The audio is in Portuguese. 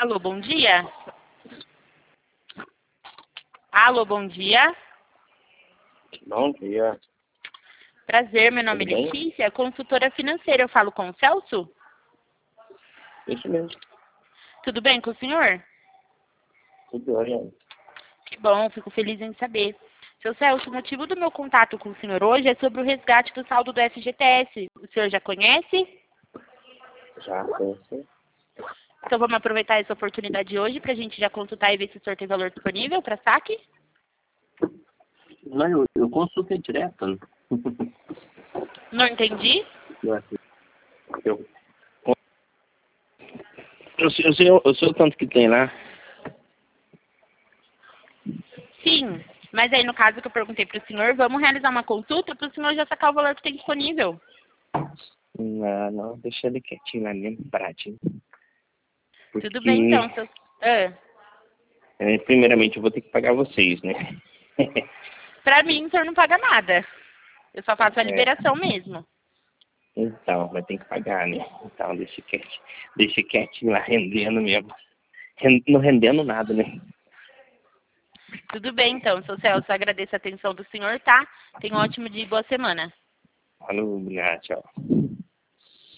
Alô, bom dia. Alô, bom dia. Bom dia. Prazer, meu nome é Tudo bem? Letícia, consultora financeira. Eu falo com o Celso? Isso mesmo. Tudo bem com o senhor? Tudo bem. Que bom, fico feliz em saber. Seu Celso, o motivo do meu contato com o senhor hoje é sobre o resgate do saldo do FGTS. O senhor já conhece? Já conheci. Então vamos aproveitar essa oportunidade hoje para a gente já consultar e ver se o senhor tem valor disponível para saque? Não, eu consultei direto. Não entendi? Eu, eu sei o tanto que tem lá. Sim, mas aí no caso que eu perguntei para o senhor, vamos realizar uma consulta para o senhor já sacar o valor que tem disponível. Não, deixa ele quietinho lá mesmo, paradinho. Tudo bem então, Porque, seu... primeiramente, eu vou ter que pagar vocês, né? Para mim, o senhor não paga nada. Eu só faço a É, liberação mesmo. então, vai ter que pagar, né? Então, deixa quietinho lá, rendendo mesmo. Não rendendo nada, né? Tudo bem então, seu Celso. Agradeço a atenção do senhor, tá? Tenha um ótimo dia e boa semana. Falou, obrigado, tchau.